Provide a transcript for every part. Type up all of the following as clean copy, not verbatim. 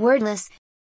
Wordless.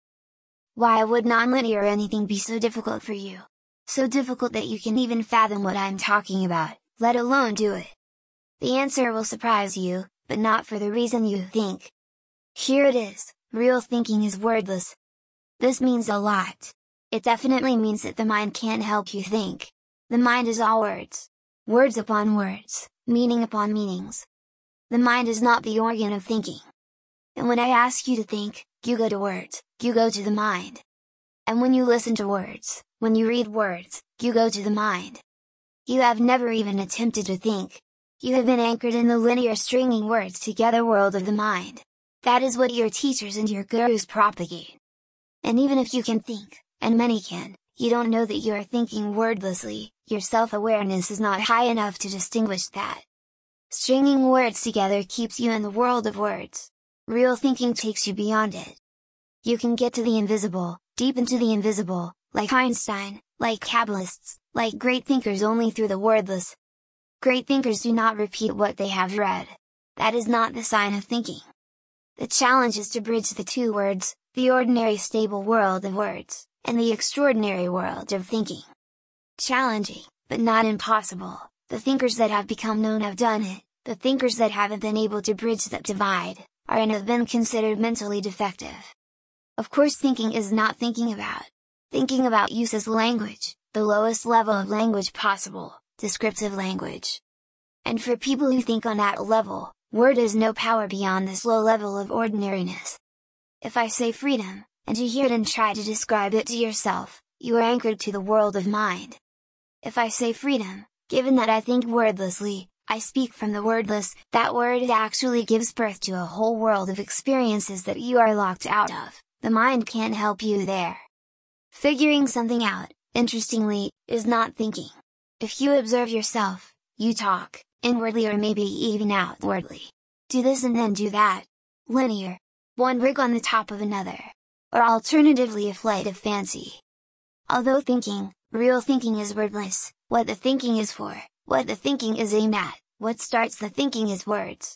Why would nonlinear anything be so difficult for you? So difficult that you can't even fathom what I'm talking about, let alone do it? The answer will surprise you, but not for the reason you think. Here it is: real thinking is wordless. This means a lot. It definitely means that the mind can't help you think. The mind is all words. Words upon words, meaning upon meanings. The mind is not the organ of thinking. And when I ask you to think, you go to words, you go to the mind. And when you listen to words, when you read words, you go to the mind. You have never even attempted to think. You have been anchored in the linear stringing words together world of the mind. That is what your teachers and your gurus propagate. And even if you can think, and many can, you don't know that you are thinking wordlessly. Your self-awareness is not high enough to distinguish that. Stringing words together keeps you in the world of words. Real thinking takes you beyond it. You can get to the invisible, deep into the invisible, like Einstein, like Kabbalists, like great thinkers only through the wordless. Great thinkers do not repeat what they have read. That is not the sign of thinking. The challenge is to bridge the two words, the ordinary stable world of words, and the extraordinary world of thinking. Challenging, but not impossible. The thinkers that have become known have done it. The thinkers that haven't been able to bridge that divide, are and have been considered mentally defective. Of course, thinking is not thinking about. Thinking about uses language, the lowest level of language possible, descriptive language. And for people who think on that level, word has no power beyond this low level of ordinariness. If I say freedom, and you hear it and try to describe it to yourself, you are anchored to the world of mind. If I say freedom, given that I think wordlessly, I speak from the wordless, that word actually gives birth to a whole world of experiences that you are locked out of. The mind can't help you there. Figuring something out, interestingly, is not thinking. If you observe yourself, you talk, inwardly or maybe even outwardly. Do this and then do that. Linear. One brick on the top of another. Or alternatively a flight of fancy. Although thinking, real thinking is wordless, what the thinking is for, what the thinking is aimed at, what starts the thinking is words.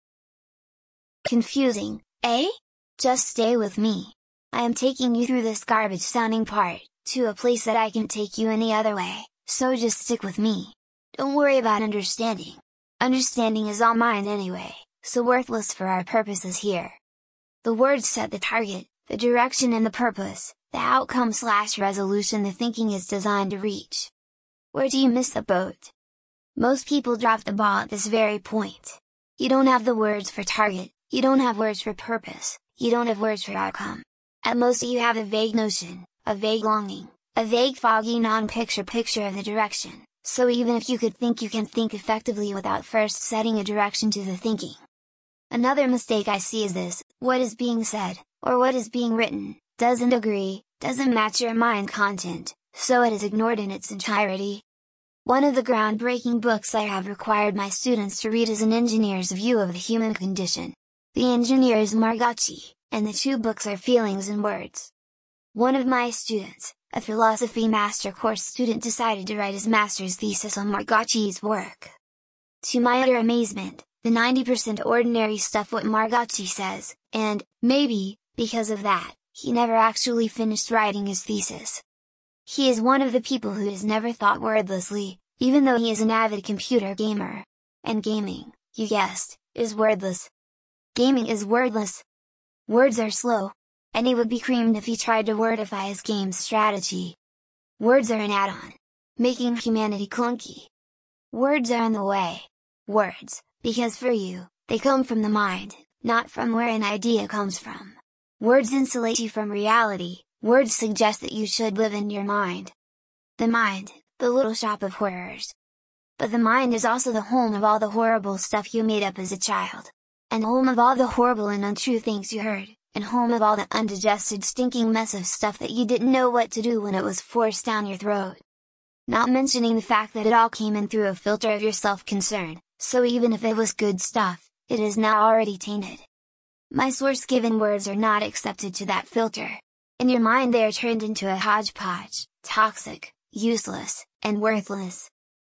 Confusing, eh? Just stay with me. I am taking you through this garbage sounding part, to a place that I can take you any other way, so just stick with me. Don't worry about understanding. Understanding is all mind anyway, so worthless for our purposes here. The words set the target, the direction and the purpose, the outcome/resolution the thinking is designed to reach. Where do you miss the boat? Most people drop the ball at this very point. You don't have the words for target, you don't have words for purpose, you don't have words for outcome. At most you have a vague notion, a vague longing, a vague foggy non-picture of the direction, so even if you could think, you can think effectively without first setting a direction to the thinking. Another mistake I see is this: what is being said, or what is being written, doesn't agree, doesn't match your mind content, so it is ignored in its entirety. One of the groundbreaking books I have required my students to read is An Engineer's View of the Human Condition. The engineer is Margocci, and the two books are Feelings and Words. One of my students, a philosophy master course student, decided to write his master's thesis on Margocci's work. To my utter amazement, the 90% ordinary stuff what Margocci says, and, maybe, because of that, he never actually finished writing his thesis. He is one of the people who has never thought wordlessly, even though he is an avid computer gamer. And gaming, you guessed, is wordless. Gaming is wordless. Words are slow. And he would be creamed if he tried to wordify his game's strategy. Words are an add-on, making humanity clunky. Words are in the way. Words, because for you, they come from the mind, not from where an idea comes from. Words insulate you from reality, words suggest that you should live in your mind. The mind, the little shop of horrors. But the mind is also the home of all the horrible stuff you made up as a child. And home of all the horrible and untrue things you heard, and home of all the undigested stinking mess of stuff that you didn't know what to do when it was forced down your throat. Not mentioning the fact that it all came in through a filter of your self-concern, so even if it was good stuff, it is now already tainted. My source-given words are not accepted to that filter. In your mind they are turned into a hodgepodge, toxic, useless, and worthless.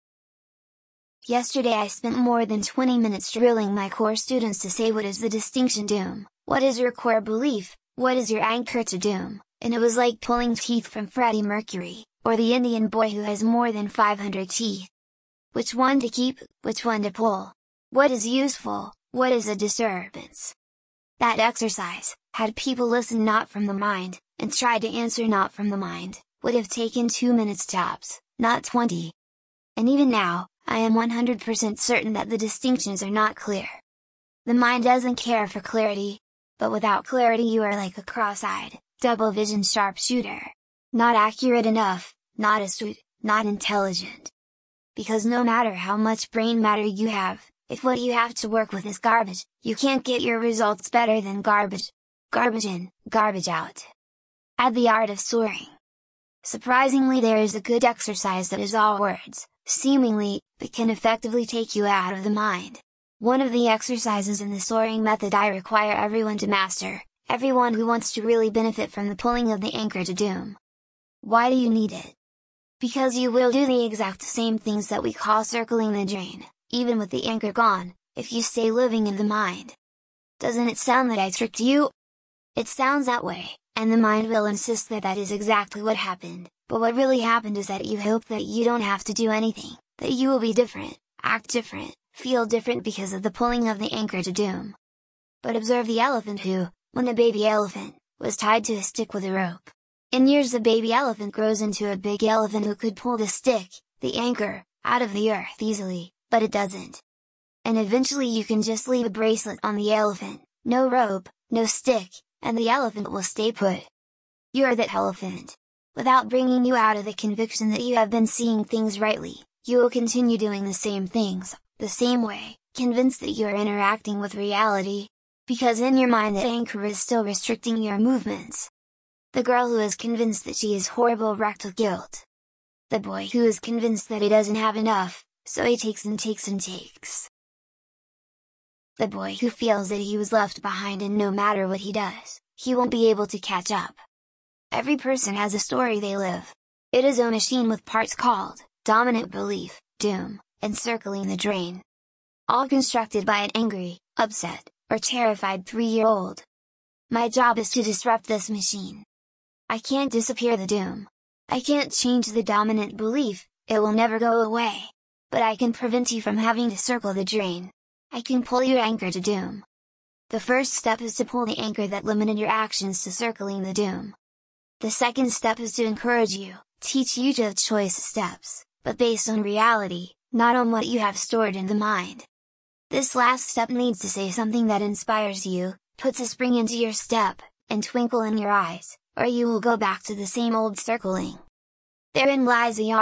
Yesterday I spent more than 20 minutes drilling my core students to say, what is the distinction doom, what is your core belief, What is your anchor to doom? And it was like pulling teeth from Freddie Mercury, or the Indian boy who has more than 500 teeth. Which one to keep, which one to pull? What is useful, what is a disturbance? That exercise, had people listen not from the mind, and tried to answer not from the mind, would have taken 2 minutes tops, not 20. And even now, I am 100% certain that the distinctions are not clear. The mind doesn't care for clarity, but without clarity you are like a cross-eyed, double-vision sharpshooter. Not accurate enough, not astute, not intelligent. Because no matter how much brain matter you have, if what you have to work with is garbage, you can't get your results better than garbage. Garbage in, garbage out. Add the art of soaring. Surprisingly, there is a good exercise that is all words, seemingly, but can effectively take you out of the mind. One of the exercises in the soaring method I require everyone to master, everyone who wants to really benefit from the pulling of the anchor to doom. Why do you need it? Because you will do the exact same things that we call circling the drain, even with the anchor gone, if you stay living in the mind. Doesn't it sound that I tricked you? It sounds that way, and the mind will insist that that is exactly what happened, but what really happened is that you hope that you don't have to do anything, that you will be different, act different, feel different because of the pulling of the anchor to doom. But observe the elephant who, when a baby elephant, was tied to a stick with a rope. In years the baby elephant grows into a big elephant who could pull the stick, the anchor, out of the earth easily, but it doesn't. And eventually you can just leave a bracelet on the elephant, no rope, no stick, and the elephant will stay put. You are that elephant. Without bringing you out of the conviction that you have been seeing things rightly, you will continue doing the same things, the same way, convinced that you are interacting with reality, because in your mind that anchor is still restricting your movements. The girl who is convinced that she is horrible wrecked with guilt. The boy who is convinced that he doesn't have enough, so he takes and takes and takes. The boy who feels that he was left behind and no matter what he does, he won't be able to catch up. Every person has a story they live. It is a machine with parts called, dominant belief, doom, and circling the drain. All constructed by an angry, upset, or terrified 3-year-old. My job is to disrupt this machine. I can't disappear the doom. I can't change the dominant belief, it will never go away. But I can prevent you from having to circle the drain. I can pull your anchor to doom. The first step is to pull the anchor that limited your actions to circling the doom. The second step is to encourage you, teach you to have choice steps, but based on reality, not on what you have stored in the mind. This last step needs to say something that inspires you, puts a spring into your step, and twinkle in your eyes, or you will go back to the same old circling. Therein lies the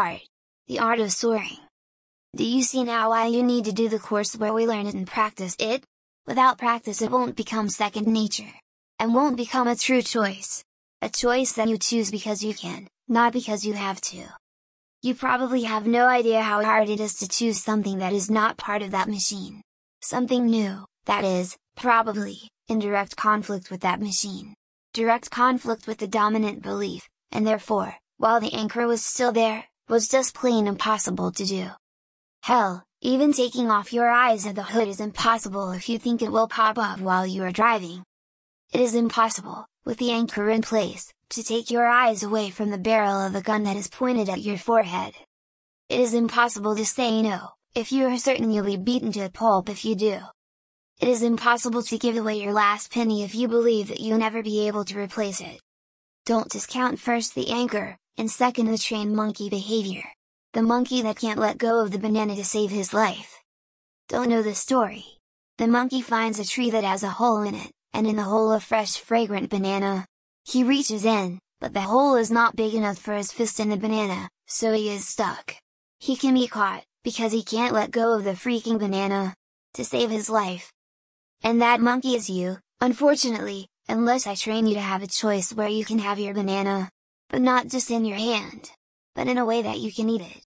art of soaring. Do you see now why you need to do the course where we learn it and practice it? Without practice it won't become second nature. And won't become a true choice. A choice that you choose because you can, not because you have to. You probably have no idea how hard it is to choose something that is not part of that machine. Something new, that is, probably, in direct conflict with that machine. Direct conflict with the dominant belief, and therefore, while the anchor was still there, was just plain impossible to do. Hell, even taking off your eyes of the hood is impossible if you think it will pop up while you are driving. It is impossible, with the anchor in place, to take your eyes away from the barrel of a gun that is pointed at your forehead. It is impossible to say no, if you are certain you'll be beaten to a pulp if you do. It is impossible to give away your last penny if you believe that you'll never be able to replace it. Don't discount first the anchor, and second the trained monkey behavior. The monkey that can't let go of the banana to save his life. Don't know the story? The monkey finds a tree that has a hole in it, and in the hole a fresh fragrant banana. He reaches in, but the hole is not big enough for his fist in the banana, so he is stuck. He can be caught, because he can't let go of the freaking banana, to save his life. And that monkey is you, unfortunately, unless I train you to have a choice where you can have your banana. But not just in your hand, but in a way that you can eat it.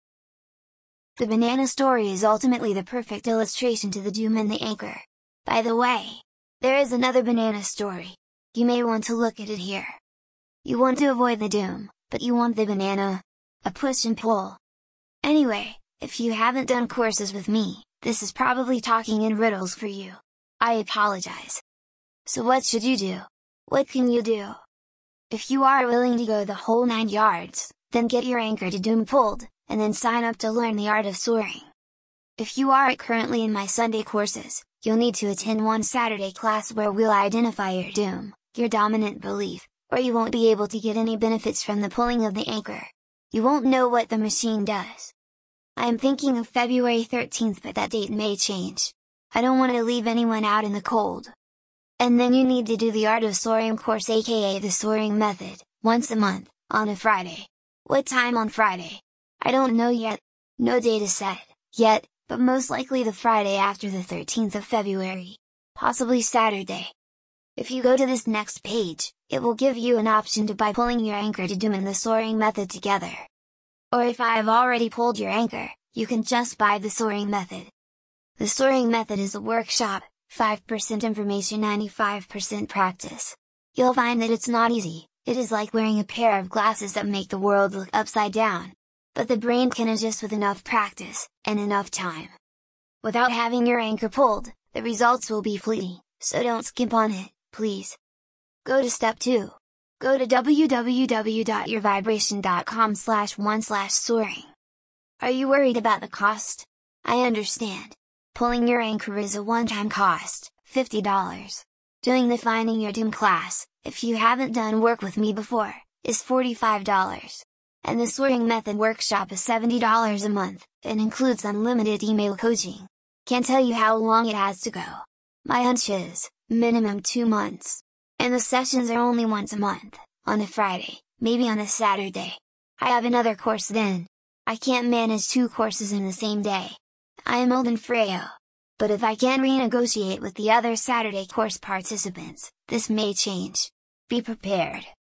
The banana story is ultimately the perfect illustration to the doom and the anchor. By the way, there is another banana story. You may want to look at it here. You want to avoid the doom, but you want the banana. A push and pull. Anyway, if you haven't done courses with me, this is probably talking in riddles for you. I apologize. So what should you do? What can you do? If you are willing to go the whole 9 yards, then get your Anchor to Doom pulled, and then sign up to learn the art of soaring. If you are currently in my Sunday courses, you'll need to attend one Saturday class where we'll identify your Doom, your dominant belief, or you won't be able to get any benefits from the pulling of the anchor. You won't know what the machine does. I am thinking of February 13th, but that date may change. I don't want to leave anyone out in the cold. And then you need to do the Art of Soaring course, aka the Soaring Method, once a month, on a Friday. What time on Friday? I don't know yet. No date is set, yet, but most likely the Friday after the 13th of February. Possibly Saturday. If you go to this next page, it will give you an option to buy pulling your Anchor to Doom and the Soaring Method together. Or if I have already pulled your Anchor, you can just buy the Soaring Method. The Soaring Method is a workshop, 5% information, 95% practice. You'll find that it's not easy. It is like wearing a pair of glasses that make the world look upside down. But the brain can adjust with enough practice, and enough time. Without having your Anchor pulled, the results will be fleeting, so don't skimp on it, please. Go to step 2. Go to www.yourvibration.com/1/soaring. Are you worried about the cost? I understand. Pulling your Anchor is a one-time cost, $50. Doing the Finding Your Doom class, if you haven't done work with me before, is $45. And the Soaring Method workshop is $70 a month, and includes unlimited email coaching. Can't tell you how long it has to go. My hunch is, minimum 2 months. And the sessions are only once a month, on a Friday, maybe on a Saturday. I have another course then. I can't manage 2 courses in the same day. I am old and frail. But if I can renegotiate with the other Saturday course participants, this may change. Be prepared.